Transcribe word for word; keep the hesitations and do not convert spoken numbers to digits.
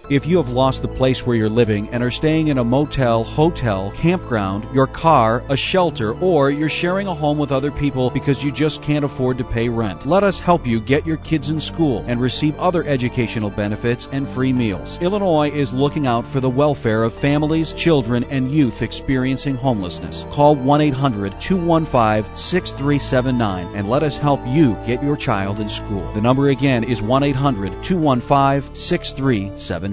If you have lost the place where you're living and are staying in a motel, hotel, campground, your car, a shelter, or you're sharing a home with other people because you just can't afford to pay rent, let us help you get your kids in school and receive other educational benefits and free meals. Illinois is looking out for the welfare of families, children, and youth experiencing homelessness. Call one eight hundred two one five six three seven nine and let us help you get your child in school. The number again is one eight hundred two one five six three seven nine.